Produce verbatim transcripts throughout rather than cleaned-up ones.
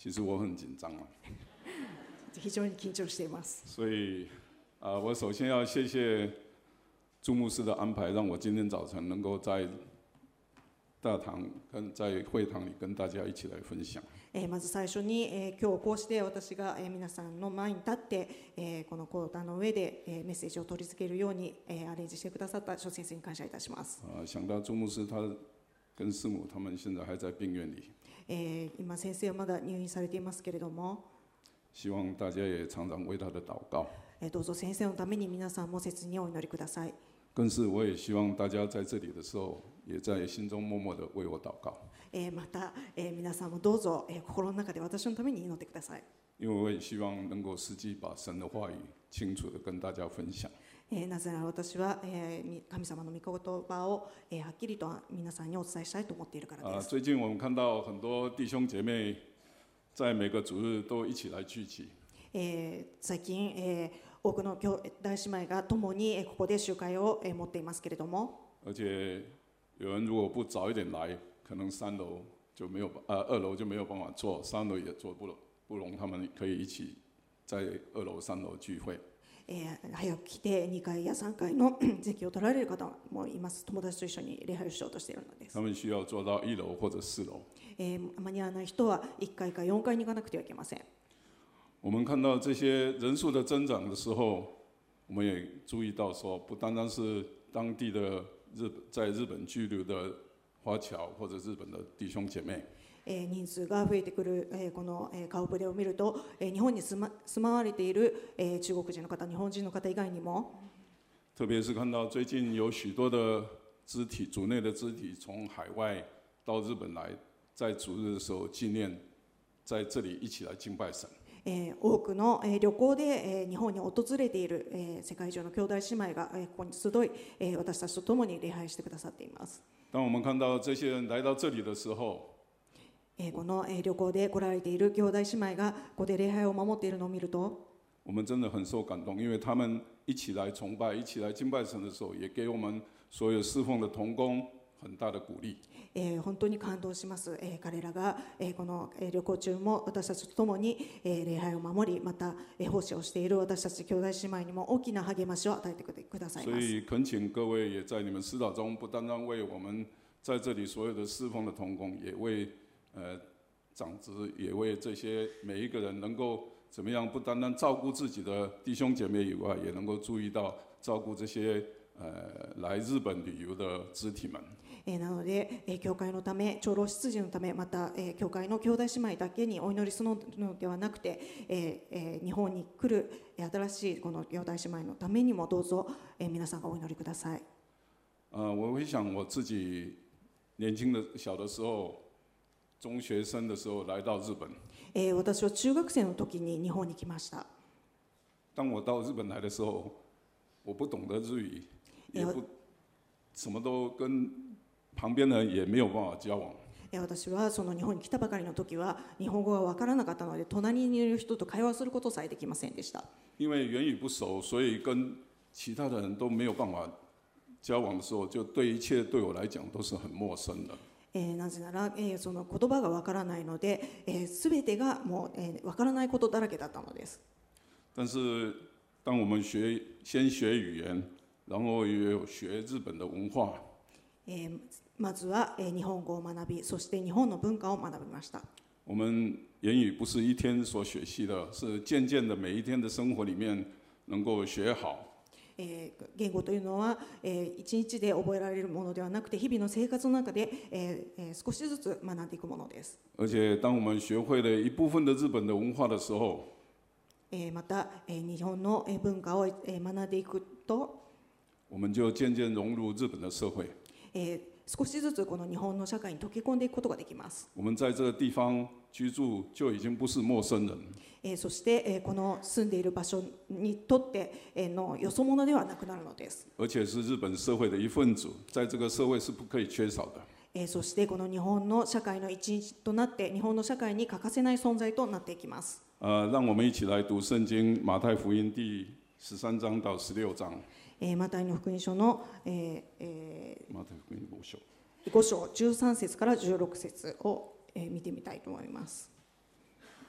其实我很紧张啊。 非常に緊張しています。 所以啊、呃，我首先要谢谢朱牧师的安排，让我今天早晨能够在大堂跟在会堂里跟大家一起来分享。 えー、まず最初に、えー、今日こうして私が、えー、皆さんの前に立って、えー、この講談の上で、えー、メッセージを取り付けるように、えー、アレンジしてくださった諸先生に感謝いたします。 啊，想到朱牧师他跟师母他们现在还在病院里， えー、今先生はまだ入院されていますけれども、 希望大家也常常为他的祷告。 えー、どうぞ先生のために皆さんも切にお祈りください。 更是我也希望大家在这里的时候，也在心中默默的为我祷告。 えー、また、えー、皆さんもどうぞ、えー、心の中で私のために祈ってください。 因为我也希望能够实际把神的话语清楚的跟大家分享。 えー、なぜなら私は、えー、神様の御言葉を、えー、はっきりと皆さんにお伝えしたいと思っているからです。 最近我们看到很多弟兄姐妹在每个主日都一起来聚集。 えー、最近、えー、多くの兄弟姉妹が共にここで集会を持っていますけれども。 而且有人如果不早一点来，可能三楼就没有呃二楼就没有办法坐，三楼也坐不不容他们可以一起在二楼三楼聚会。 えー、早く来てにかいやさんがいの席を取られる方もいます。友達と一緒に礼拝をしようとしているのです。 他们需要坐到一楼或者四楼。 えー、間に合わない人はいっかいかよんかいに行かなくてはいけません。 我们看到这些人数的增长的时候，我们也注意到说，不单单是当地的日在日本居留的华侨或者日本的弟兄姐妹。 えー、人数が増えてくる、えー、この、えー、顔ぶれを見ると、えー、日本に住ま、住まわれている、えー、中国人の方、日本人の方以外にも、 特别是看到最近有许多的肢体、主内的肢体从海外到日本来，在主日的时候纪念，在这里一起来敬拜神。 えー、多くの、えー、旅行で、えー、日本に訪れている、えー、世界中の兄弟姉妹が、えー、ここに集い、えー、私たちと共に礼拝してくださっています。 当我们看到这些人来到这里的時候， えー、この、えー、旅行で来られている兄弟姉妹がここで礼拝を守っているのを見ると、 我们真的很受感动，因为他们一起来崇拜、一起来敬拜神的时候，也给我们所有侍奉的同工很大的鼓励。 えー、本当に感動します。えー、彼らが、えー、この、えー、旅行中も私たちと共に、えー、礼拝を守り、また、えー、奉仕をしている私たち兄弟姉妹にも大きな励ましを与えてくださいます。 所以恳请各位也在你们祈祷中，不单单为我们在这里所有的侍奉的同工，也为呃长子，也为这些每一个人能够怎么样，不单单照顾自己的弟兄姐妹以外，也能够注意到照顾这些呃来日本旅游的肢体们。 えー、なので、えー、教会のため、長老執事のため、また、えー、教会の兄弟姉妹だけにお祈りするのではなくて、えーえー、日本に来る新しいこの兄弟姉妹のためにもどうぞ、えー、皆さんがお祈りください。 呃，我回想我自己年轻的小的时候，中学生的时候来到日本。 えー、私は中学生の時に日本に来ました。 当我到日本来的时候，我不懂得日语，也不什么都跟旁边的人也没有办法交往。 私はその日本に来たばかりの時は日本語が分からなかったので、隣にいる人と会話することさえできませんでした。 因为言语不熟，所以跟其他的人都没有办法交往的时候，就对一切对我来讲都是很陌生的。 えー、なぜなら、えー、その言葉が分からないので、えー、全てがもう、えー、分からないことだらけだったのです。 但是当我们学先学语言，然后也有学日本的文化。 えー、まずは、えー、日本語を学び、そして日本の文化を学びました。 我们言语不是一天所学习的，是渐渐的每一天的生活里面能够学好。 えー、言語というのは、えー、一日で覚えられるものではなくて、日々の生活の中で、えーえー、少しずつ学んでいくものです。 而且当我们学会了一部分的日本的文化的时候， えー、また、えー、日本の文化を、えー、学んでいくと、 我们就渐渐融入日本的社会。 えー、少しずつこの日本の社会に溶け込んでいくことができます。 我们在这个地方居住就已经不是陌生人。 えー、そして、えー、この住んでいる場所にとって、えー、のよそ者ではなくなるのです。 而且是日本社会的一份子，在这个社会是不可以缺少的。 えー、そしてこの日本の社会の一員となって、日本の社会に欠かせない存在となっていきます。 呃，让我们一起来读圣经马太福音第十三章到十六章。 えー、マタイの福音書の、えーえー、 马太福音五章。 ご章じゅうさん節からじゅうろく節を、えー、見てみたいと思います。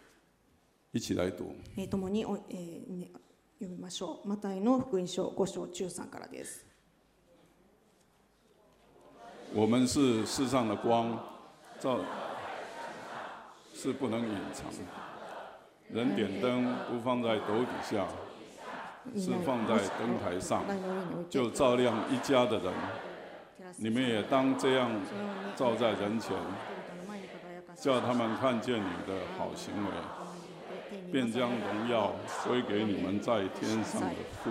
一起来读。 えー、共にお、えーね、読みましょう。マタイの福音書ご章じゅうさんからです。 我们是世上的光，照是不能隐藏。人点灯不放在斗底下，是放在灯台上，就照亮一家的人。你们也当这样照在人前，叫他们看见你的好行为，便将荣耀归给你们在天上的父。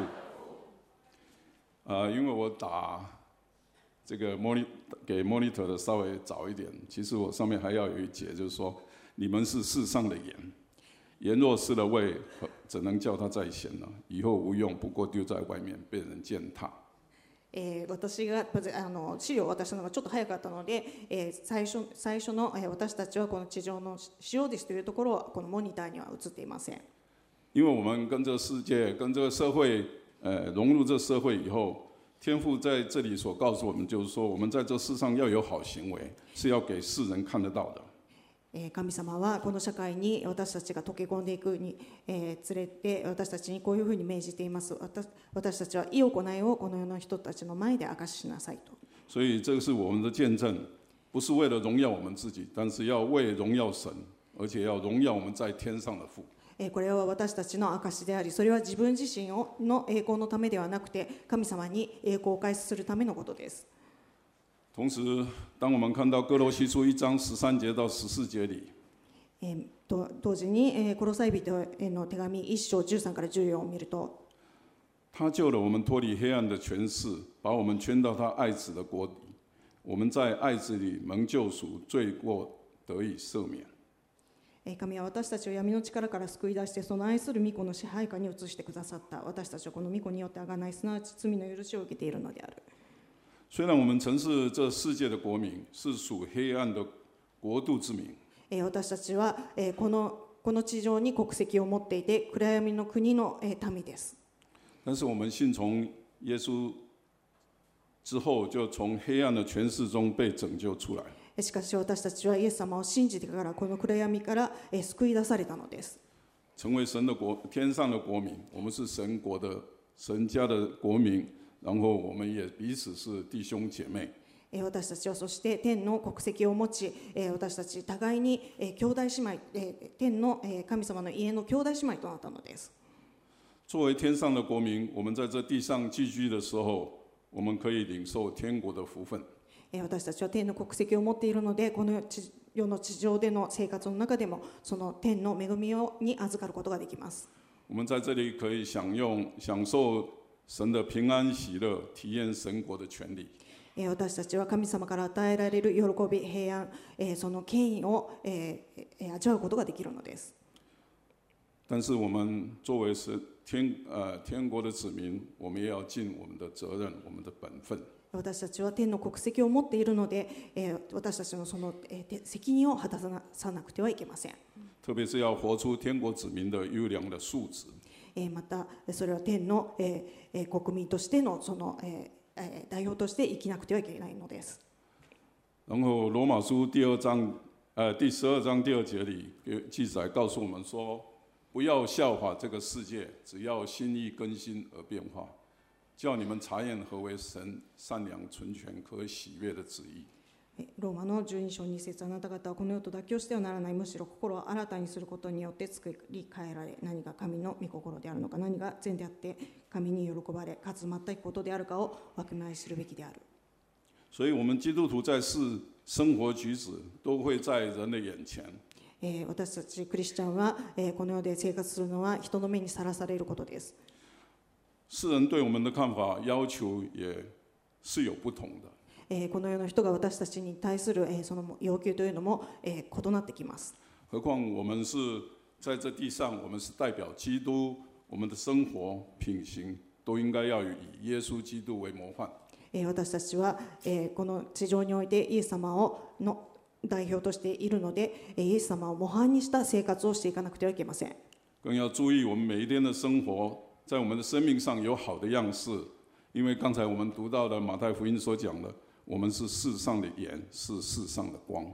啊、呃，因为我打这个 monitor 给 monitor 的稍微早一点，其实我上面还要有一节，就是说你们是世上的盐，盐若失了味，怎能叫它再咸呢？以后无用，不过丢在外面，被人践踏。 えー、私があの資料を渡したのがちょっと早かったので、えー、最初最初の、えー、私たちはこの地上の塩ですというところはこのモニターには映っていません。 因为我们跟这个世界、跟这个社会，呃，融入这社会以后，天父在这里所告诉我们，就是说，我们在这世上要有好行为，是要给世人看得到的。 神様はこの社会に私たちが溶け込んでいくに連れて私たちにこういうふうに命じています。私たちは良い行いをこの世の人たちの前で証ししなさいと。 所以这个是我们的见证，不是为了荣耀我们自己，但是要为荣耀神，而且要荣耀我们在天上的父。 これは私たちの証であり、それは自分自身の栄光のためではなくて、神様に栄光を返しするためのことです。 同时，当我们看到哥罗西书一章十三节到十四节里， えー、と同時に、えー、コロサイ人への手紙一章じゅうさんからじゅうよんを見ると、 他救了我们脱离黑暗的权势，把我们圈到他爱子的国里。我们在爱子里蒙救赎，罪过得以赦免。 神は私たちを闇の力から救い出して、その愛する御子の支配下に移してくださった。私たちはこの御子によって贖い、すなわち罪の許しを受けているのである。 虽然我们曾是这世界的国民，是属黑暗的国度之民， 私たちはこのこの地上に国籍を持っていて、暗闇の国の民です。 但是我们信从耶稣之后，就从黑暗的权势中被拯救出来。 しかし私たちはイエス様を信じてからこの暗闇から救い出されたのです。 成为神的国，天上的国民，我们是神国的神家的国民。然后我们也彼此是弟兄姐妹。 私たちはそして天の国籍を持ち、私たち互いに兄弟姉妹、天の神様の家の兄弟姉妹となったのです。 作为天上的国民，我们在这地上寄居的时候，我们可以领受天国的福分。 私たちは天の国籍を持っているので、この世の地上での生活の中でもその天の恵みをに預かることができます。 我们在这里可以享用享受神的平安喜乐，体验神国的权利。 私たちは神様から与えられる喜び、平安、その権威を味わうことができるのです。 但是我们作为是天呃天国的子民，我们也要尽我们的责任，我们的本分。 私たちは天の国籍を持っているので、私たちのその責任を果たさなくてはいけません。 特别是要活出天国子民的优良的素质。 またそれは天の国民としてのその代表として生きなくてはいけないのです。 然后罗马书第二章呃第十二章第二节里记载告诉我们说，不要效法这个世界，只要心意更新而变化，叫你们查验何为神善良、纯全、可喜悦的旨意。 ローマのじゅうに章に節、あなた方はこの世と妥協してはならない、むしろ心を新たにすることによって作り変えられ、何が神の御心であるのか、何が善であって神に喜ばれ、かつ全くことであるかをわきまえ知るべきである。 所以我们基督徒在世生活举止都会在人的眼前。 私たちクリスチャンはこの世で生活するのは人の目にさらされることです。 世人对我们的看法要求也是有不同的。 この世の人が私たちに対するその要求というのも異なってきます。 何況我们是在这地上，我们是代表基督，我们的生活品行都应该要以耶稣基督为模範。 私たちはこの地上においてイエス様をの代表としているので、イエス様を模範にした生活をしていかなくてはいけません。 更要注意我们每一天的生活，在我们的生命上有好的样式，因为刚才我们读到的马太福音所讲的。我们是世上的盐，是世上的光。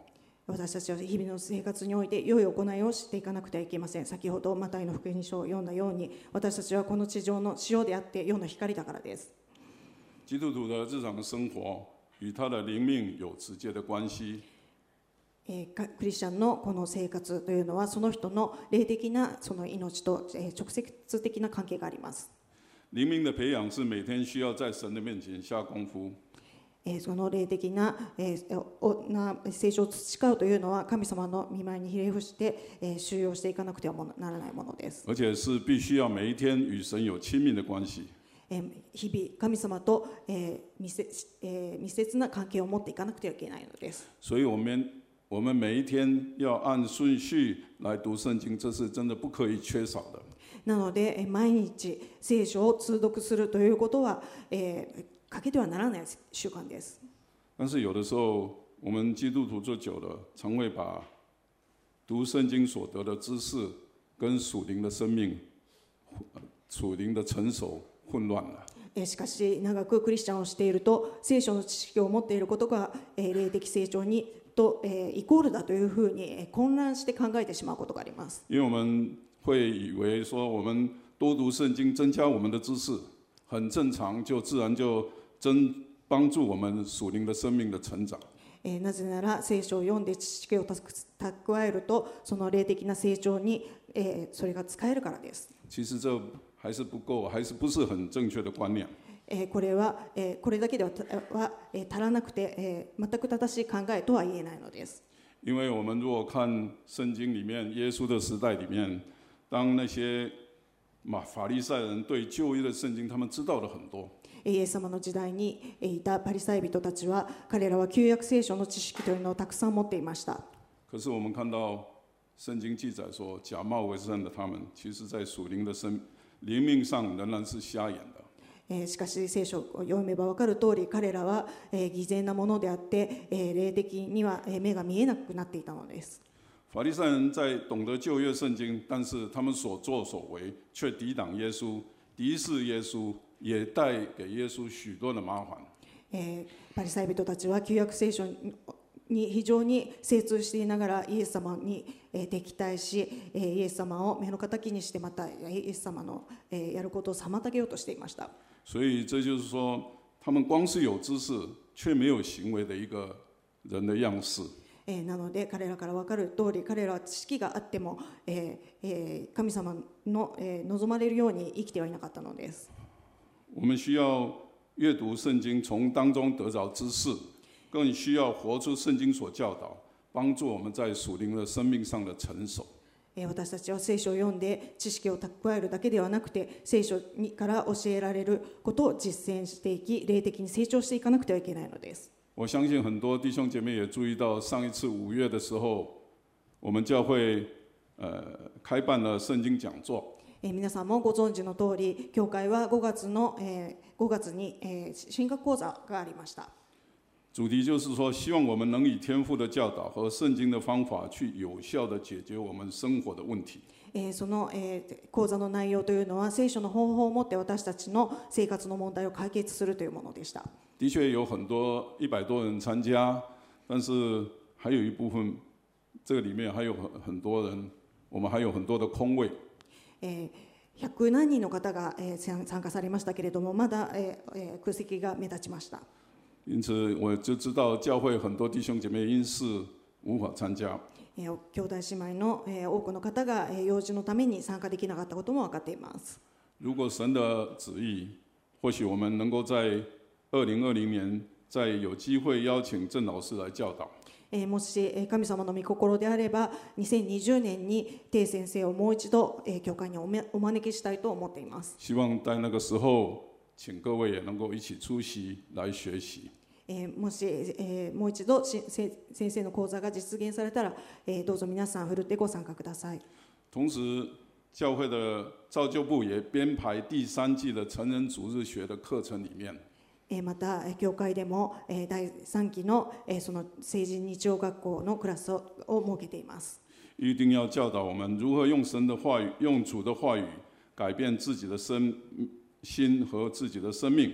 私たちは日々の生活において良い行いをしていかなくてはいけません。先ほどマタイの福音書を読んだように、私たちはこの地上の塩であって世の光だからです。 基督徒的日常生活与他的灵命有直接的关系。 えー、クリスチャンのこの生活というのはその人の霊的なその命と、えー、直接的な関係があります。 灵命的培养是每天需要在神的面前下功夫。 その霊的な成長を培うというのは神様の御前にひれ伏して収容していかなくてはならないものです。 而且是必须要每一天与神有亲密的关系。 日々神様と密接な関係を持っていかなくてはいけないのです。 所以我们我们每一天要按顺序来读圣经，这是真的不可以缺少的。 なので毎日聖書を通読するということは、えー欠けてはならない習慣です。 但是有的时候，我们基督徒做久了，常会把读圣经所得的知识跟属灵的生命、属灵的成熟混乱了。 しかし長くクリスチャンをしていると、聖書の知識を持っていることが霊的成長にとイコールだというふうに混乱して考えてしまうことがあります。 因为我们会以为说，我们多读圣经，增加我们的知识，很正常，就自然就真帮助我们属灵的生命的成长。 えー、なぜなら聖書を読んで知識を蓄えるとその霊的な成長に、えー、それが使えるからです。 其实这还是不够，还是不是很正确的观念。 えー、これは、えー、これだけでは、は、えー、足らなくて、えー、全く正しい考えとは言えないのです。 因为我们如果看圣经里面耶稣的时代里面，当那些嘛法利赛人对旧约的圣经他们知道的很多。 イエス様の時代にいたパリサイ人たちは彼らは旧約聖書の知識というのをたくさん持っていました。 可是我们看到圣经记载说，假冒为善的他们，其实在属灵的生灵命上仍然是瞎眼的。 しかし聖書を読めば分かる通り、彼らは偽善なものであって霊的には目が見えなくなっていたのです。 法利赛人在懂得旧约圣经，但是他们所作所为却抵挡耶稣，敌视耶稣，也带给耶稣许多的麻烦。 えー、パリサイ人たちは旧約聖書に非常に精通していながらイエス様に敵対し、イエス様を目の敵にして、またイエス様のやることを妨げようとしていました。 所以这就是说，他们光是有知識却没有行為的一個人的樣式。 なので彼らから分かる通り、彼らは知識があっても、えーえー、神様の、えー、望まれるように生きてはいなかったのです。 我们需要阅读圣经，从当中得着知识，更需要活出圣经所教導，幫助我們在屬靈的生命上的成熟。 私たちは聖書を読んで知識を蓄えるだけではなくて、聖書から教えられることを実践していき、霊的に成長していかなくてはいけないのです。 我相信很多弟兄姐妹也注意到，上一次五月的时候，我們教會呃開辦了聖經講座。 えー、皆さんもご存知の通り、教会はごがつの、えー、ごがつに、えー、神学講座がありました。 主題就是說，希望我們能以天父的教導和聖經的方法，去有效地解決我們生活的問題。 えー、その、えー、講座の內容というのは、聖書の方法を持って私たちの生活の問題を解決するというものでした。 的確有很多一百多人參加，但是還有一部分，這個裡面還有很多人，我們還有很多的空位。 えー、百何人の方が、えー、参加されましたけれども、まだ、えー、空席が目立ちました。 因此我就知道教會很多弟兄姐妹因事無法參加。 えー、兄弟姉妹の、えー、多くの方が、えー、用事のために參加できなかったことも分かっています。 如果神的旨意，或許我們能夠在二零二零年再有機會邀請鄭老師來教導。 えー、もし神様の御心であれば、にせんにじゅうねんに鄭先生をもう一度、えー、教会に お, お招きしたいと思っています。 希望在那個時候，請各位也能夠一起出席來學習。 えー、もし、えー、もう一度先生の講座が実現されたら、えー、どうぞ皆さんふるってご参加ください。 同時教會的造就部也編排第三季的成人主日學的課程裡面。 また教会でもだいさんきのその成人日曜学校のクラスを設けています。 一定要教導我們如何用神的話語、用主的話語改變自己的身心和自己的生命。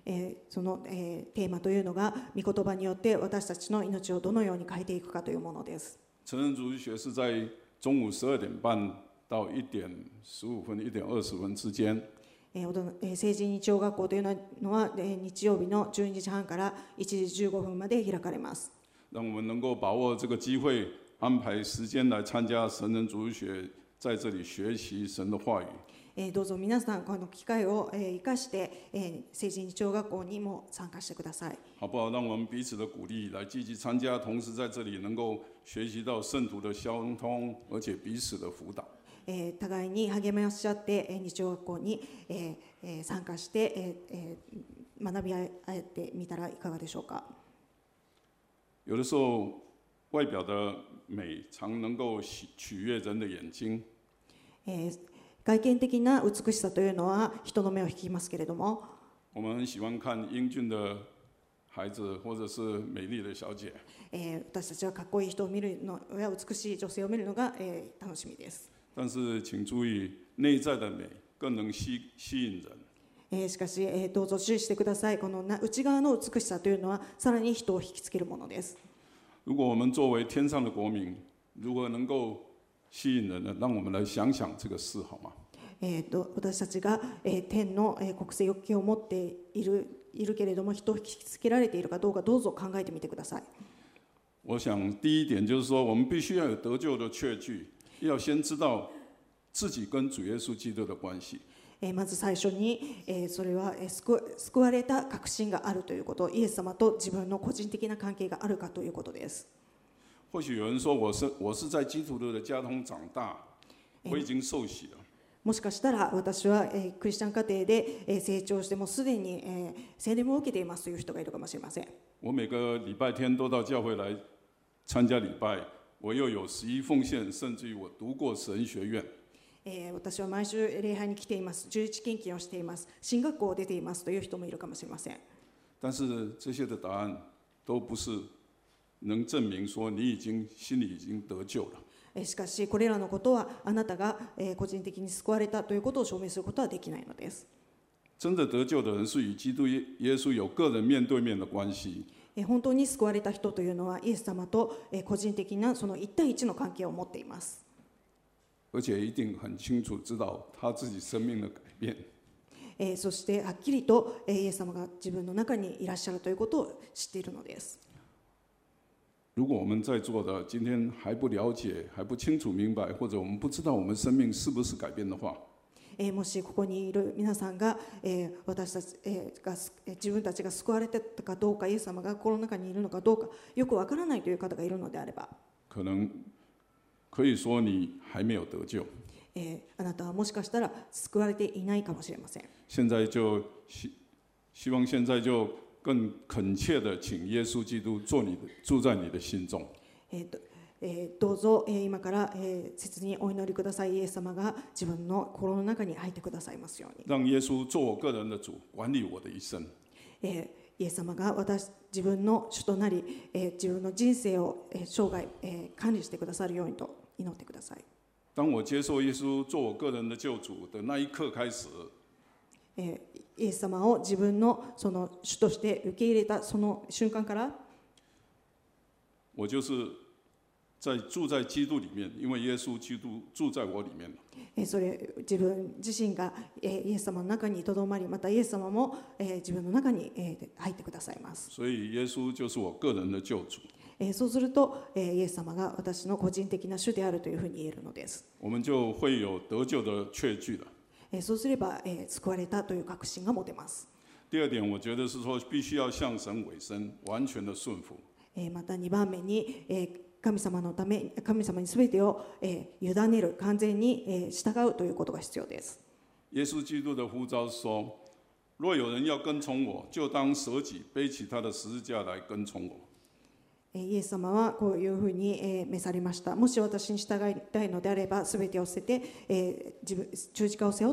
えーその、えーテーマというのが御言葉によって私たちの命をどのように変えていくかというものです。 成人主义学是在中午十二点半到一点十五分、一点二十分之間。 えーおどえー成人日曜学校というのは、えー日曜日のじゅうにじはんからいちじじゅうごふんまで開かれます。 让我们能够把握这个机会，安排时间来参加成人主义学，在这里学习神的话语。 えーどうぞ皆さんこの機会をえー生かして、えー成人日曜学校にも参加してください。 好不好？让我们彼此的鼓励，来积极参加，同时在这里能够学习到圣徒的相通，而且彼此的辅导。 えー互いに励まし合って、えー日曜学校に、えーえー参加して、えーえー学び合えてみたらいかがでしょうか。 有的时候，外表的美常能够取悦人的眼睛， えー外見的な美しさというのは人の目を引きますけれども、 我们很喜欢看英俊的孩子，或者是美丽的小姐。 えー私たちはかっこいい人を見るのや美しい女性を見るのが、えー楽しみです。 但是请注意，内在的美更能吸吸引人。 えーしかし、えーどうぞ注意してください。このな内側の美しさというのはさらに人を引きつけるものです。 如果我们作为天上的国民，如何能够吸引人呢？让我们来想想这个事好吗？ えーと私たちが、えー天の、えー国勢欲求を持っているいるけれども、人を引きつけられているかどうか、どうぞ考えてみてください。 我想第一点就是说，我们必须要有得救的确据，要先知道自己跟主耶稣基督的关系。 えーまず最初に、えーそれは、えー救救われた確信があるということ、イエス様と自分の個人的な関係があるかということです。 或许有人说，我是我是在基督徒的家中长大，我已经受洗了。 もしかしたら私は、えークリスチャン家庭で、えー成長してもすでに、えー聖霊も受けていますという人がいるかもしれません。 我每个礼拜天都到教会来参加礼拜，我又有十一奉献，甚至于我读过神学院。 えー私は毎週礼拝に来ています、十一献金をしています、進学校を出ていますという人もいるかもしれません。 但是这些的答案都不是能证明说你已经心里已经得救了。 えーしかしこれらのことはあなたが、えー個人的に救われたということを証明することはできないのです。 真的得救的人是与基督耶耶稣有个人面对面的关系。 えー本当に救われた人というのはイエス様と、えー個人的なその一対一の関係を持っています。 而且一定很清楚知道他自己生命的改变。 えーそしてはっきりと、えーイエス様が自分の中にいらっしゃるということを知っているのです。 如果我们在座的今天还不了解、还不清楚明白，或者我们不知道我们生命是不是改变的话， えーもしここにいる皆さんが、えー私たち、えーがえー自分たちが救われてたかどうか、イエス様が心の中にいるのかどうかよくわからないという方がいるのであれば、 可能可以说你还没有得救。 えーあなたはもしかしたら救われていないかもしれません。 现在就希希望现在就更恳切的请耶稣基督做你的住在你的心中。 えーとえーどうぞ、えー今から、えー切にお祈りください。イエス様が自分の心の中に入ってくださいますように。 让耶稣做我个人的主，管理我的一生。 えーイエス様が私自分の主となり、えー自分の人生を、えー生涯、えー管理してくださるようにと祈ってください。 当我接受耶稣做我个人的救主的那一刻开始， えーイエス様を自分のその主として受け入れたその瞬間から、 我就是在住在基督里面，因为耶稣基督住在我里面了。 えーそれ自分自身が、えーイエス様の中にとどまり、またイエス様も、えー自分の中に、えー入ってくださいます。 所以耶稣就是我个人的救主。 えーそうすると、えーイエス様が私の個人的な主であるというふうに言えるのです。 我们就会有得救的确据了。 えーそうすれば、えー救われたという確信が持てます。 第二点，我觉得是说必须要向神委身，完全的顺服。 えーまたにばんめに、えー神様のため、神様にすべてを、えー委ねる、完全に、えー従うということが必要です。 耶稣基督的呼召是说：若有人要跟从我，就当舍己，背起他的十字架来跟从我。 えーイエス様はこういうふうに、えー召されました。もし私に従いたいのであれば、すべてを捨てて、えー自分十字架を背負って、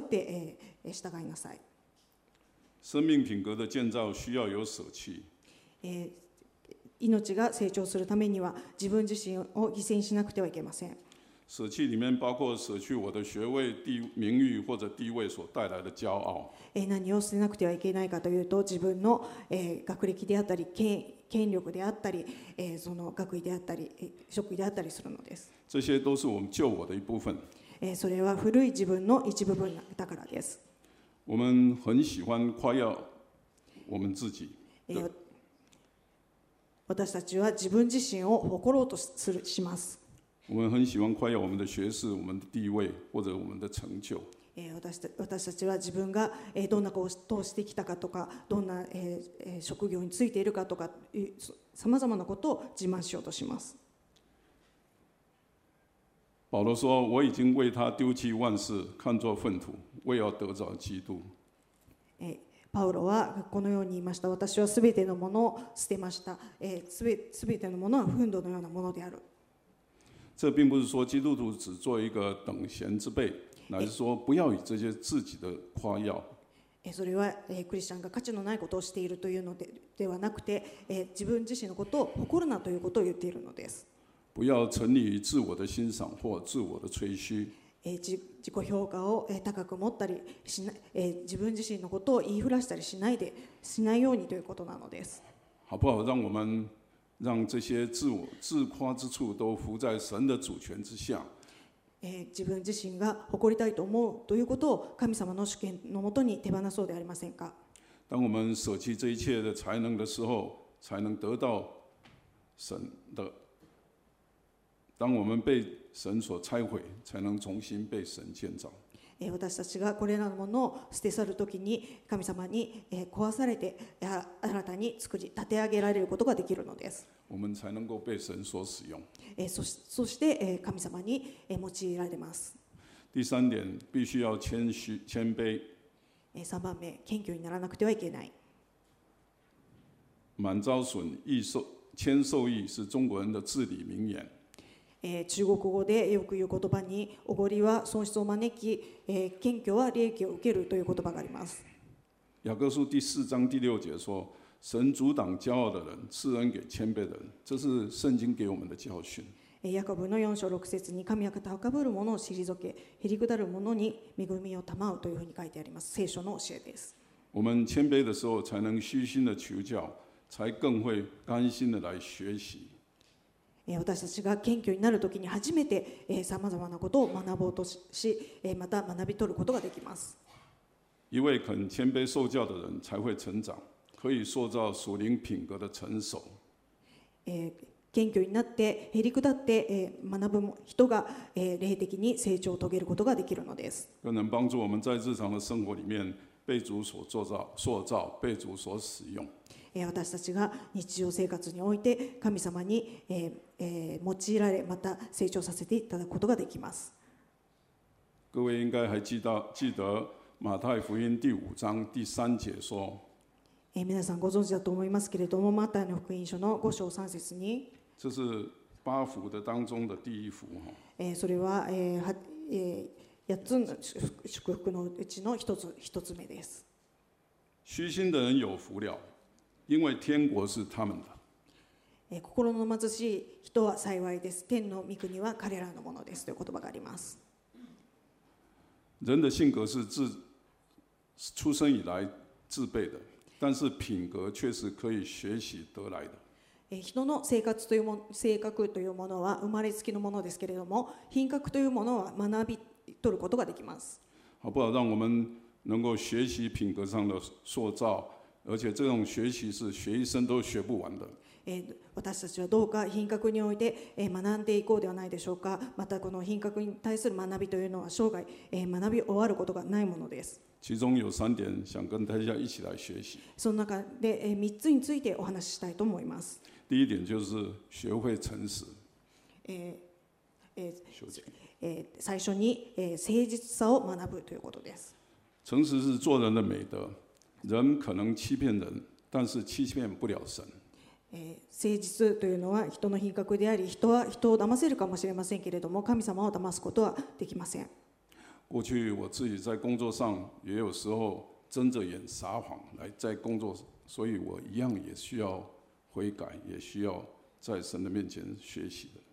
えー従いなさい。 生命品格的建造需要有舍弃。 えー命が成長するためには自分自身を犠牲にしなくてはいけません。 舍弃里面包括舍去我的学位、地名誉或者地位所带来的骄傲。 えー何を捨てなくてはいけないかというと、自分の、えー学歴であったり権権力であったり、えーその学位であったり、えー職位であったりするのです。 这些都是我们救我的一部分。 えーそれは古い自分の一部分だからです。 我们很喜欢夸耀我们自己。 えー私たちは自分自身を誇ろうとするします。 我们很喜欢夸耀我们的学识、我们的地位或者我们的成就。 えー私た私たちは自分がえーどんなことをしてきたかとか、どんなえーえー職業についているかとか、さまざまなことを自慢しようとします。 保罗说：“我已经为他丢弃万事，看作粪土，为要得着基督。” えーパウロはこのように言いました。私はすべてのものを捨てました。すべすべてのものは憤怒のようなものである。 这并不是说基督徒只做一个等闲之辈，乃是说不要以这些自己的夸耀。 えそれはえクリスチャンが価値のないことをしているというの で, ではなくて、え自分自身のことを誇るなということを言っているのです。 不要沉溺于自我的欣赏或自我的吹嘘。 え自己評価をえ高く持ったりしな、え自分自身のことを言いふらしたりしないでしないようにということなのです。 好不好？让我们让这些自我自夸之处都服在神的主权之下。 えー、自分自身が誇りたいと思うということを神様の主権のもとに手放そうではありませんか。 当我们舍弃这一切的才能的时候，才能得到神的。当我们被神所拆毁，才能重新被神建造。 私たちがこれらのものを捨て去るときに神様に壊されて新たに作り立て上げられることができるのです。 我们才能够被神所使用。 そし、そして神様に用いられます。 第三点，必须要谦虚谦卑。 三番目、謙虚にならなくてはいけない。 满招损，益受谦受益，是中国人的至理名言。 えー、中国語でよく言う言葉に、おごりは損失を招き、えー、謙虚は利益を受けるという言葉があります。 雅各書第四章第六节说：“神阻挡骄傲的人，赐恩给谦卑的人。”这是圣经给我们的教训。 ヤコブのよん章ろく節に、神は高ぶる者を退け、へりくだる者に恵みを賜うというふうに書いてあります。聖書の教えです。 我们谦卑的时候，才能虚心的求教，才更会甘心的来学习。 私たちが謙虚になるときに初めてさまざまなことを学ぼうとし、また学び取ることができます。 一位肯谦卑受教的人才会成長，可以塑造屬靈品格的成熟。 えー謙虚になってへりくだって学ぶ人が霊的に成長を遂げることができるのです。 更能幫助我們在日常的生活裡面被主所塑造、塑造、被主所使用。 私たちが日常生活において神様に用いられ、また成長させていただくことができます。 各位應該還記得記得馬太福音第五章第三節說。 皆さんご存知だと思いますけれども、マタイの福音書のご章さん節に、 这是八福的当中的第一福。 それは八つの祝福のうちの一つ一つ目です。 虚心的人有福了，因为天国是他们的。 心の貧しい人は幸いです。天の御国は彼らのものですという言葉があります。 人的性格是自出生以来自备的，但是品格却是可以学習得来的。 人の生活というも性格というものは生まれつきのものですけれども、品格というものは学び取ることができます。 好不好？让我们能够学習品格上的塑造，而且这种学習是学一生都学不完的。 私たちはどうか品格において学んでいこうではないでしょうか。またこの品格に対する学びというのは生涯学び終わることがないものです。 其中有三点想跟大家一起来学習。 その中でみっつについてお話ししたいと思います。 第一点就是学会誠實。 えーえーえー、最初に、えー、誠実さを学ぶということです。 誠實是做人的美德。人可能欺騙人，但是欺騙不了神。 えー、誠実というのは人の品格であり、人は人を騙せるかもしれませんけれども、神様を騙すことはできません。 過去我自己在工作上也有時候睜着眼撒謊來在工作，所以我一樣也需要悔改，也需要在神的面前學習的。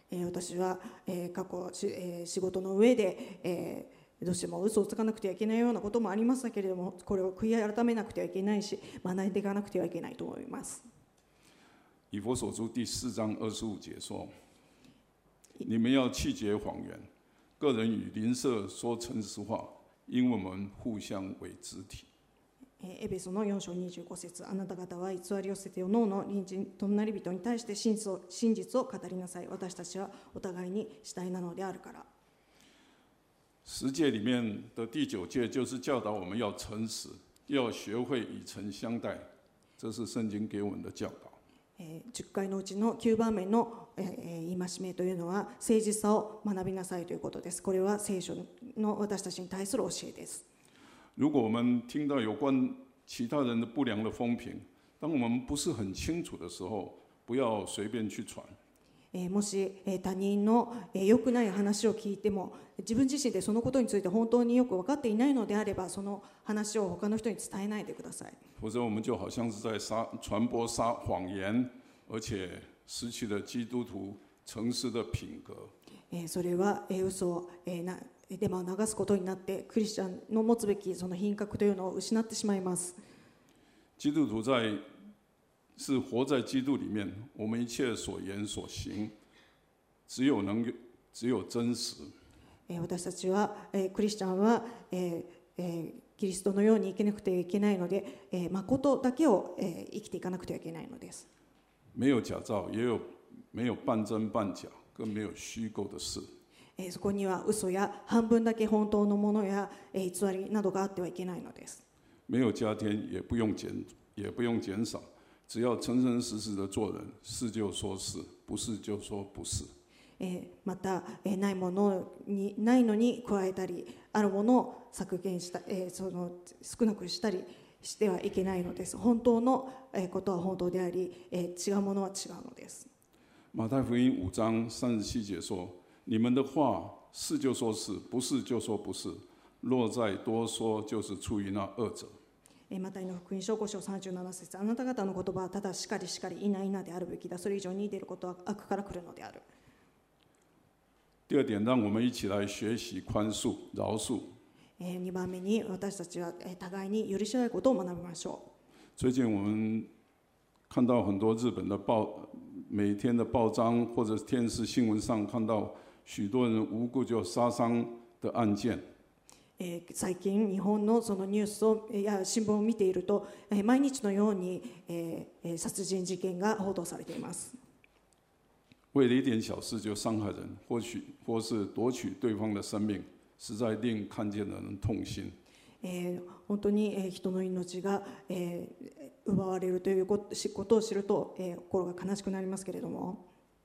えー私は、えー過去し、えー仕事の上で、えーどうしても嘘をつかなくてはいけないようなこともありましたけれども、これを悔い改めなくてはいけないし、学んでいかなくてはいけないと思います。 以弗所书第四章二十五节说：“你们要弃绝谎言，个人与邻舍说诚实话，因我们互相为肢体。” エペソのよん章にじゅうご節、あなた方は偽りを捨てておのおの隣人隣人に対して真実を真実を語りなさい。私たちはお互いに主体なのであるから。 十诫里面的第九诫就是教导我们要诚实，要学会以诚相待，这是圣经给我们的教导。 えー、じゅっかいのうちのきゅうばんめの、えー、戒めというのは誠実さを学びなさいということです。これは聖書の私たちに対する教えです。 如果我们听到有关其他人的不良的风评，当我们不是很清楚的时候，不要随便去传。 えー、もし、えー、他人の、えー、良くない話を聞いても、自分自身でそのことについて本当によく分かっていないのであれば、その話を他の人に伝えないでください。 否則我们就好像是在撒传播撒谎言，而且失去了基督徒诚实的品格。 えー、それは、えー、嘘を、えー、なデマを流すことになって、クリスチャンの持つべきその品格というのを失ってしまいます。 基督徒在是活在基督里面，我们一切所言所行，只有能只有真实。 私たちは、えー、クリスチャンは、えーえー、キリストのように生きなくてはいけないので、えー、誠だけを、えー、生きていかなくてはいけないのです。 没有假造，也有没有半真半假，更没有虚构的事。 えー、そこには嘘や半分だけ本当のものや、えー、偽りなどがあってはいけないのです。 没有加添，也不用减，也不用减少。只要诚诚实实的做人，是就说是，不是就说不是。 また、ないものにないのに加えたり、あるものを削減した、その少なくしたりしてはいけないのです。本当のことは本当であり、違うものは違うのです。 马太福音五章三十七节说：“你们的话是就说是，不是就说不是。若再多说，就是出于那恶者。” マタイの福音書ご章さんじゅうなな節、あなた方の言葉はただしかりしかり、いないなであるべきだ。それ以上に出ることは悪から来るのである。 第二点，让我们一起来学习宽恕、饶恕。 にばんめに、私たちは互いに許し合うことを学びましょう。 最近我们看到很多日本的报，每天的报章或者电视新闻上看到许多人无故就杀伤的案件。 えー、最近日本のそのニュースをや新聞を見ていると、えー、毎日のように、えー、殺人事件が報道されています。 为了一点小事就伤害人，或许或是夺取对方的生命，实在令看见的人痛心。 えー、本当に、えー、人の命が、えー、奪われるということを知ると、えー、心が悲しくなりますけれども。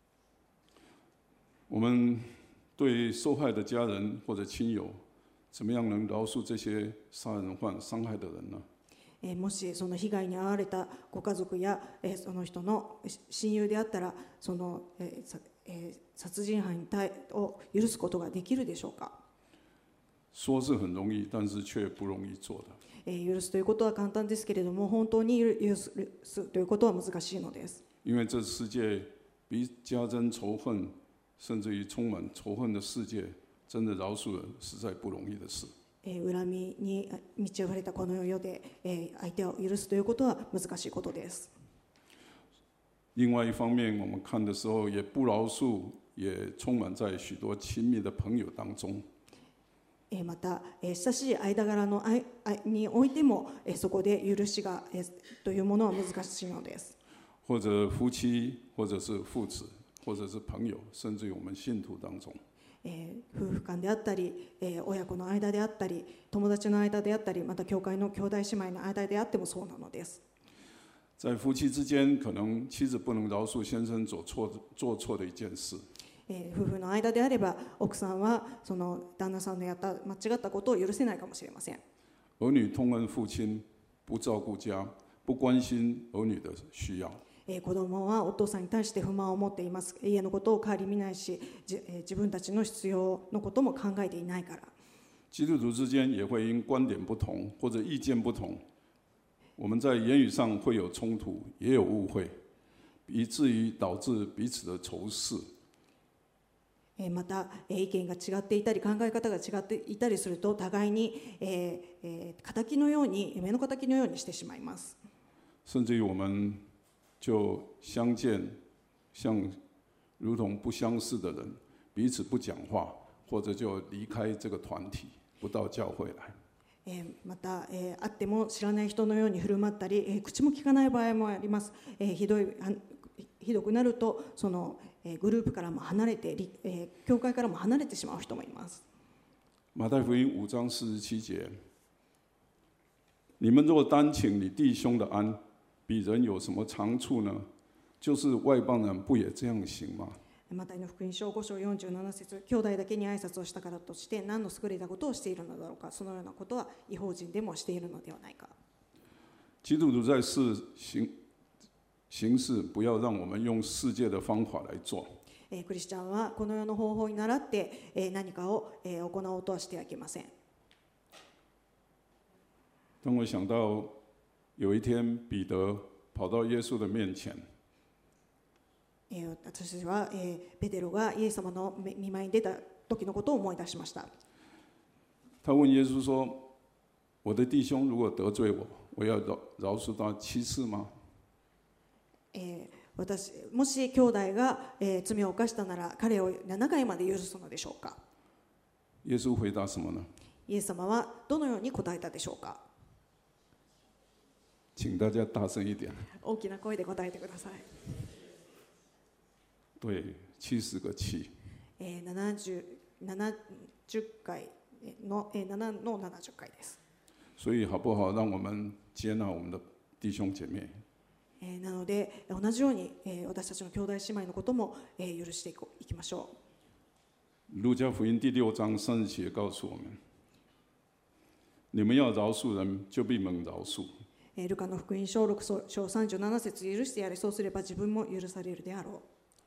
我们对受害的家人或者亲友。怎么样能饶恕这些杀人犯、伤害的人呢？ えー、もしその被害に遭われたご家族や、えー、その人の親友であったら、その、えーえー、殺人犯に対を許すことができるでしょうか？ 说是很容易，但是却不容易做的。 えー、許すということは簡単ですけれども、本当に許すということは難しいのです。 因为这世界比加增仇恨，甚至于充满仇恨的世界。真的饶恕人实在不容易的事。 恨みに満ち溢れたこの世で相手を許すということは難しいことです。 另外一方面，我们看的时候也不饶恕，也充满在许多亲密的朋友当中。 また親しい間柄のにおいてもそこで許しがというものは難しいのです。 或者夫妻，或者是父子，或者是朋友，甚至于我们信徒当中。 えー、夫婦間であったり、えー、親子の間であったり、友達の間であったり、また教会の兄弟姉妹の間であってもそうなのです。 在夫妻之間，可能妻子不能饒恕先生做錯做錯的一件事。 えー、夫婦の間であれば、奥さんはその旦那さんのやった間違ったことを許せないかもしれません。 兒女痛恨父親不照顧家，不關心兒女的需要。 えー、子供はお父さんに対して不満を持っています。家のことを顧みないし、じ、えー、自分たちの必要のことも考えていないから。 基督徒之間也會因觀點不同或者意見不同，我們在言語上會有衝突，也有誤會，以至於導致彼此的仇視。 えーまた、えー意見が違っていたり考え方が違っていたりすると互いに、えーえー敵のように目の敵のようにしてしまいます。 甚至于我们就相见，像如同不相识的人，彼此不讲话，或者就离开这个团体，不到教会来。 えーまた、えー会っても知らない人のように振る舞ったり、えー口も聞かない場合もあります。えーひどいはひどくなるとその、えーグループからも離れて、りえー教会からも離れてしまう人もいます。 马太福音五章四十七节：你们若单请你弟兄的安，比人有什么长处呢？就是外邦人不也这样行吗？ マタイの福音書ご章よんじゅうなな節、兄弟だけに挨拶をしたからとして何の優れたことをしているのだろうか。そのようなことは異邦人でもしているのではないか。 基督徒在世行行事，不要让我们用世界的方法来做。 えークリスチャンはこの世の方法に倣って、えー何かを、えー行おうとはしてはいけません。 当我想到有一天彼得跑到耶稣的面前， えー私は、えーペテロがイエス様の見舞いに出た時のことを思い出しました。 他问耶稣说：“我的弟兄如果得罪我，我要饶饶恕他七次吗？” えー私もし兄弟が、えー罪を犯したなら彼をななかいまで許すのでしょうか。 耶稣回答什么呢？ イエス様はどのように答えたでしょうか。 请大家大声一点。 大きな声で答えてください。 对，七十个七。 えー、ななじゅう、ななじゅっかいの、えー、ななのななじゅっかいです。 所以好不好，让我们接纳我们的弟兄姐妹。 えーなので同じように、えー私たちの兄弟姉妹のことも、えー許していこいきましょ路加福音第六章三十节告诉我们：你们要饶恕人，就必蒙饶恕。 う。えールカの福音書ろく章さんじゅうなな節、許してやれ、そうすれば自分も許されるであろ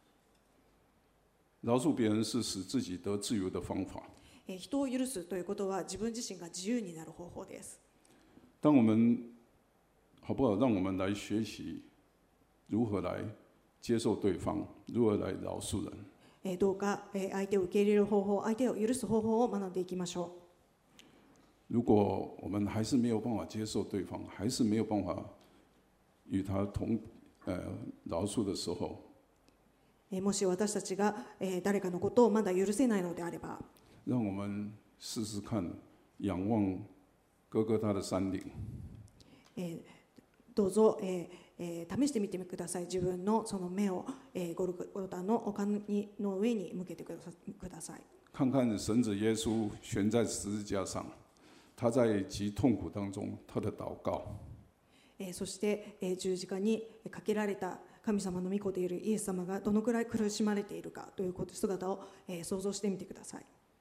饶恕别人是使自己得自由的方法。 う。えー人を許すということは自分自身が自由になる方法です。 当我们好不好，让我们来学习如何来接受对方，如何来饶恕人。 えーどうか、えー相手を受け入れる方法、相手を許す方法を学んでいきましょ如果我们还是没有办法接受对方，还是没有办法与他同呃饶恕的时候， う。えーもし私たちが、えー誰かのことをまだ許せないのであれば、 让我们试试看，仰望哥哥他的山岭。 えーどうぞ、えーえー試してみてください。自分のその目を、えーゴルゴタの丘にの上に向けてくださください。 看看神子耶稣悬在十字架上，他在极痛苦当中，他的祷告。 えーそして、えー十字架にかけられた神様の御子でいるイエス様がどのくらい苦しまれているかということ姿を、えー想像してみてください。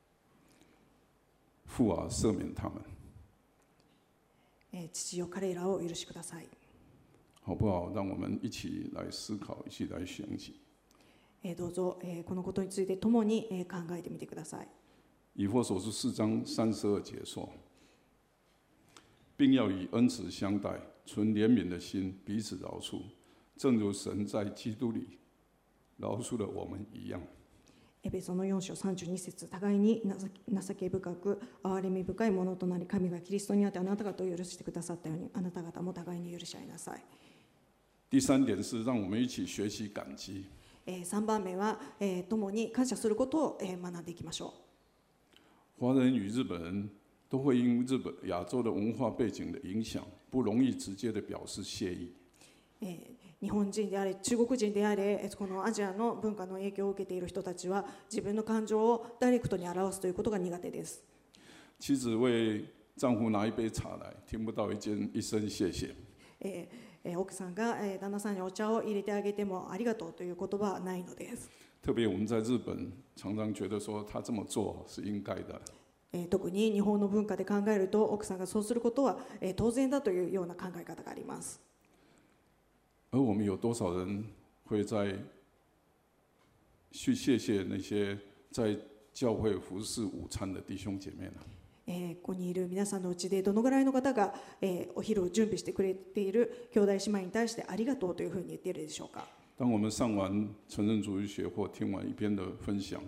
父啊，赦免他们， えー父よ、彼らをお許しください。 好不好？让我们一起来思考，一起来想起。 えーどうぞ、えーこのことについて共に、えー考えてみてください。 以弗所书四章三十二节说，并要以恩慈相待，存怜悯的心，彼此饶恕，正如神在基督里饶恕了我们一样。 エペソのよん章さんじゅうに節、互いに情け深く憐れみ深いものとなり、神がキリストにあってあなた方を許してくださったように、あなた方も互いに許し合いなさい。 第三点是让我们一起学习感激。 えーさんばんめは、えー共に感謝することを、えー学んでいきましょ华人与日本人都会因日本亚洲的文化背景的影响，不容易直接的表示谢意。 う。えー日本人であれ中国人であれ、えーこのアジアの文化の影響を受けている人たちは自分の感情をダイレクトに表すということが苦手です。 妻子为丈夫拿一杯茶来，听不到一件一声谢谢。 えーえー奥さんが、えー旦那さんにお茶を入れてあげてもありがとうという言葉はないのです。 特别我们在日本常常觉得说他这么做是应该的。 えー特に日本の文化で考えると奥さんがそうすることは、えー当然だというような考え方があります。 而我们有多少人会在去谢谢那些在教会服侍午餐的弟兄姐妹呢？ えーここにいる皆さんのうちでどのぐらいの方が、えーお昼を準備してくれている兄弟姉妹に対してありがとうというふうに言っているでしょうか。 当我们上完承认主日学或听完一篇的分享，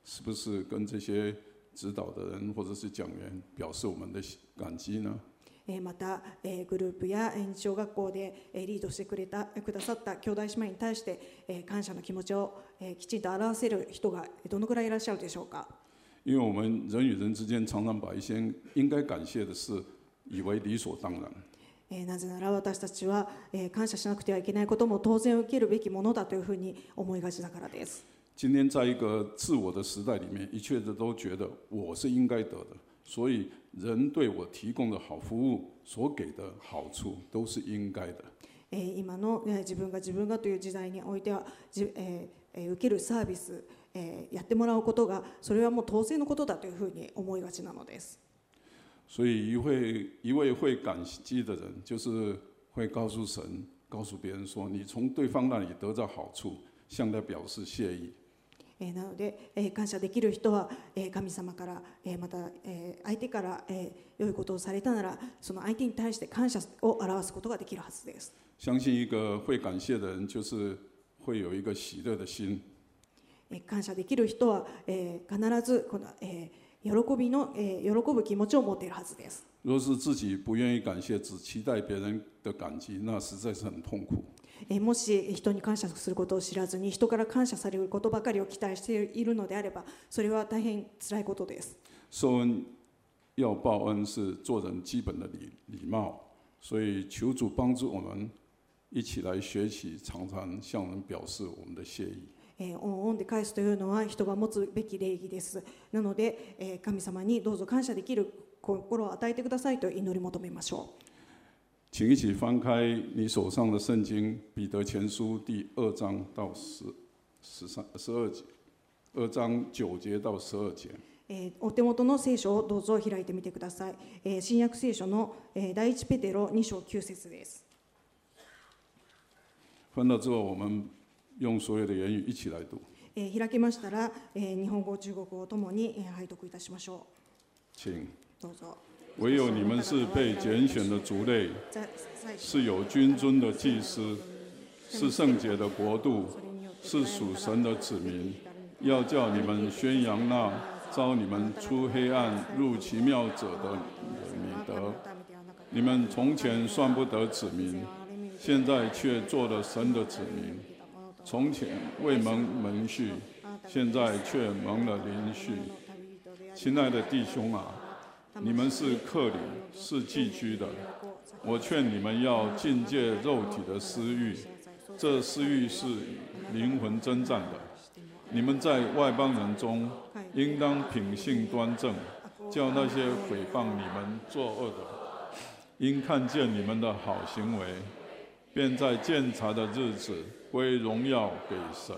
是不是跟这些指导的人或者是讲员表示我们的感激呢？ またグループや日曜学校でリードしてくれたくださった兄弟姉妹に対して感謝の気持ちをきちんと表せる人がどのくらいいらっしゃるでしょうか。 因为我们人与人之间常常把一些应该感谢的事以为理所当然。 なぜなら私たちは感謝しなくてはいけないことも当然受けるべきものだというふうに思いがちだからです。 今天在一个自我的时代里面，一切的都觉得我是应该得的，所以人对我提供的好服务所给的好处都是应该的。 今の自分が自分がという時代においては、えー、受けるサービス、えー、やってもらうことがそれはもう当然のことだというふうに思いがちなのです。 所以一位一位会感激的人，就是会告诉神、告诉别人说：“你从对方那里得到好处，向他表示谢意。” なので、えー、感謝できる人は、えー、神様から、えー、また、えー、相手から、えー、良いことをされたなら、その相手に対して感謝を表すことができるはずです。 相信一个会感谢的人，就是会有一个喜乐的心。 えー、感謝できる人は、えー、必ずこの、えー、喜びの、えー、喜ぶ気持ちを持っているはずです。 若是自己不愿意感谢，只期待别人的感激，那实在是很痛苦。 もし人に感謝することを知らずに人から感謝されることばかりを期待しているのであれば、それは大変辛いことです。 受恩要报恩是做人基本的礼礼貌，所以求主帮助我们一起来学习，常常向人表示我们的谢意。 えー、恩恩で返すというのは人が持つべき礼儀です。なので、えー、神様にどうぞ感謝できる心を与えてくださいと祈り求めましょう。 请一起翻开你手上的圣经《彼得前书》第二章到十、十三、十二节，二章九节到十二节。 えー、お手元の聖書をどうぞ開いてみてください。えー、新約聖書の、えー、第一ペテロに章きゅう節です。 翻到之后，我们用所有的言语一起来读。 えー、開けましたら、えー、日本語、中国語ともに、えー、拝読いたしましょう。请。 どうぞ。 唯有你们是被拣选的族类，是有君尊的祭司，是圣洁的国度，是属神的子民。要叫你们宣扬那招你们出黑暗入奇妙者的美德。你们从前算不得子民，现在却做了神的子民。从前未蒙门序，现在却蒙了灵序。亲爱的弟兄啊！你们是客旅，是寄居的。我劝你们要禁戒肉体的私欲，这私欲是灵魂征战的。你们在外邦人中，应当品性端正，叫那些毁谤你们作恶的，因看见你们的好行为，便在鉴察的日子归荣耀给神。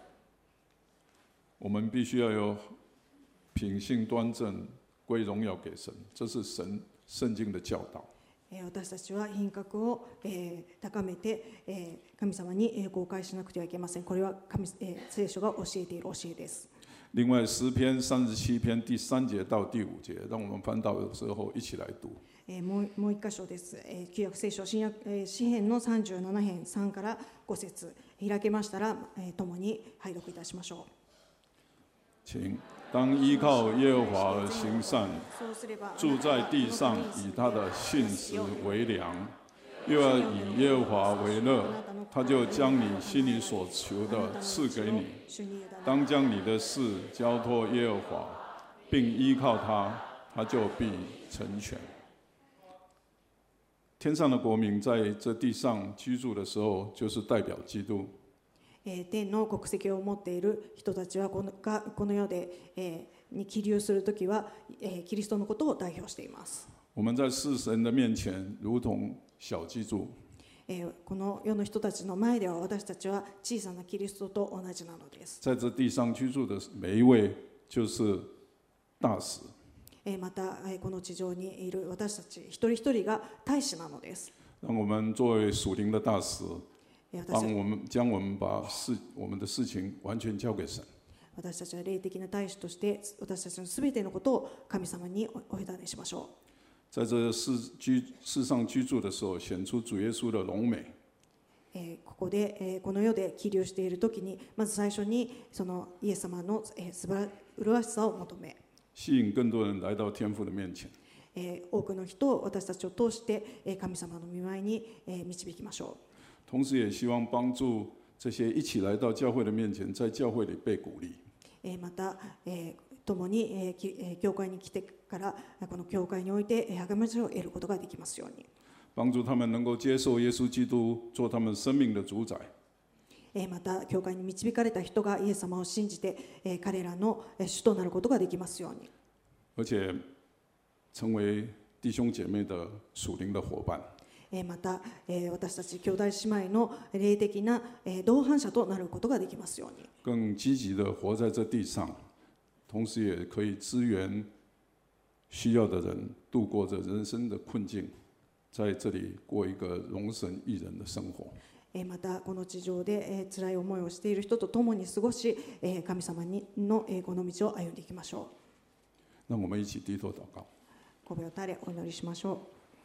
我们必须要有品性端正。归荣耀给神，这是神圣经的教导。 私たちは品格を、えー、高めて、えー、神様に公開しなくてはいけません。これは神、えー、聖書が教えている教えです。 另外，诗篇三十七篇第三节到第五节，让我们翻到的时候一起来读。 えー、もうもう一箇所です。えー、旧約聖書新約、えー、詩編のさんじゅうなな編さんからご節開けましたら、えー、共に拝読いたしましょう。 请。当依靠耶和华而行善，住在地上，以他的信实为粮，又要以耶和华为乐，他就将你心里所求的赐给你。当将你的事交托耶和华，并依靠他，他就必成全。天上的国民在这地上居住的时候，就是代表基督。 天の国籍を持っている人たちはこのがこの世で、えー、に起立するときは、えー、キリストのことを代表しています。 我们在世神的面前如同小基督。 えー、この世の人たちの前では私たちは小さなキリストと同じなのです。 在这地上居住的每一位就是大使。 またこの地上にいる私たち一人一人が大使なのです。 让我们作为属灵的大使。帮我们将我们把事我们的事情完全交给神。 私たちは霊的な大使として私たちのすべてのことを神様にお委ねしましょう。 在这世居世上居住的时候，显出主耶稣的荣美。 えー、ここで、えー、この世で起立しているときに、まず最初にそのイエス様の、えー、素晴ら麗しさを求め、 吸引更多人来到天父的面前。 えー多くの人を私たちを通してえー神様の御前にえー導きましょ同时也希望帮助这些一起来到教会的面前，在教会里被鼓励。 う。えーまた、えー共に、えーきえー教会に来てからこの教会においてえー励ましを得ることができますように。 帮助他们能够接受耶稣基督做他们生命的主宰。 えーまた教会に導かれた人がイエス様を信じてえー彼らのえー主となることができますように。 而且成为弟兄姐妹的属灵的伙伴。 えーまたえー私たち兄弟姉妹の霊的なえー同伴者となることができますように。 更积极的活在这地上，同时也可以支援需要的人度过这人生的困境，在这里过一个荣神益人的生活。 えーまたこの地上でえー辛い思いをしている人と共に過ごし、えー神様にのえーこの道を歩んでいきましょ让我们一起低头祷告。 う。神戸を垂れお祈りしましょ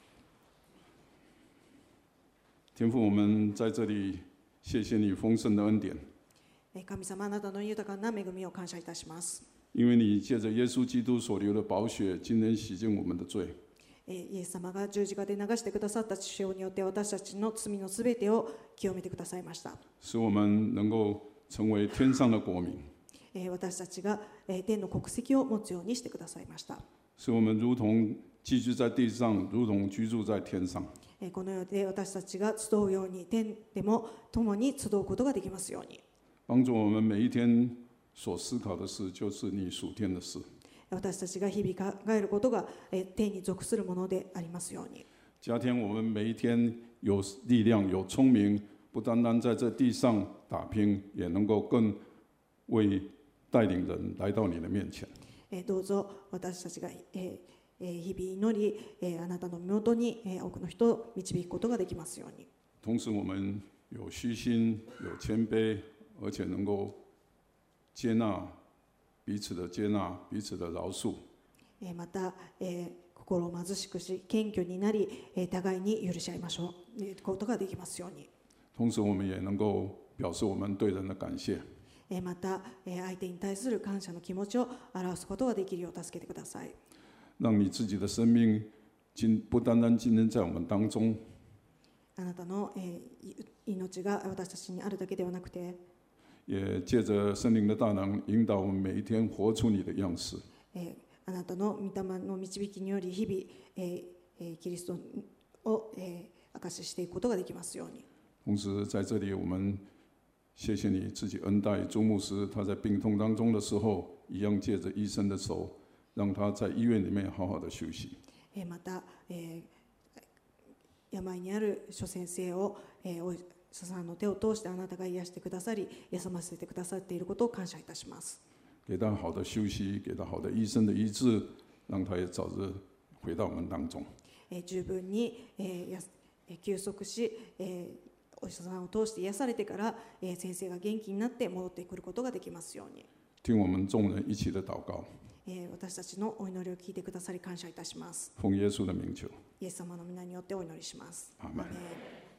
天父，我们在这里谢谢你丰盛的恩典， う。えー神様、あなたの豊かな恵みを感謝いたします。 因为你借着耶稣基督所流的宝血，今天洗净我们的罪。 えーイエス様が十字架で流してくださった血潮によって私たちの罪のすべてを清めてくださいました。 使我们能够成为天上的国民， えー私たちがえー天の国籍を持つようにしてくださいました。 使我们如同寄居在地上，如同居住在天上。 えーこの世で私たちが集うように天でも共に集うことができますように。 帮助我们每一天所思考的事，就是你属天的事。 私たちが日々考えることがえー天に属するものでありますように。 加添我们每一天有力量、有聪明，不单单在这地上打拼，也能够更为带领人来到你的面前。 えーどうぞ私たちがえーえー日々祈り、えーあなたの身元にえー多くの人を導くことができますように。 同时，我们有虚心、有谦卑，而且能够接纳彼此的接纳、彼此的饶恕。 えーまた、えー心を貧しくし謙虚になり、えー互いに許し合いましょうえーことができますように。 同时，我们也能够表示我们对人的感谢。 えーまた、えー相手に対する感謝の気持ちを表すことができるよう助けてください。 让你自己的生命今不单单今天在我们当中， あなたの、えーい命が私たちにあるだけではなくて、 也借着圣灵的大能引导我们每一天活出你的样式。 えーあなたの御霊の導きにより日々、えーえーキリストを、えー証ししていくことができますように。 同时，在这里我们谢谢你自己恩待朱牧师，他在病痛当中的时候，一样借着医生的手，让他在医院里面好好的休息。 えーまた、えー病にある諸先生を、えーお医者さんの手を通してあなたが癒してくださり、休ませてくださっていることを感謝いたします。 给他好的休息，给他好的医生的医治，让他也早日回到我们当中。 えー十分に、えーやすえー休息し、えーお医者さんを通して癒されてから、えー先生が元気になって戻ってくることができますように。 听我们众人一起的祷告， えー私たちのお祈りを聞いてくださり感謝いたします。 奉耶稣的名求， イエス様の皆によってお祈りします。 阿門アーメン。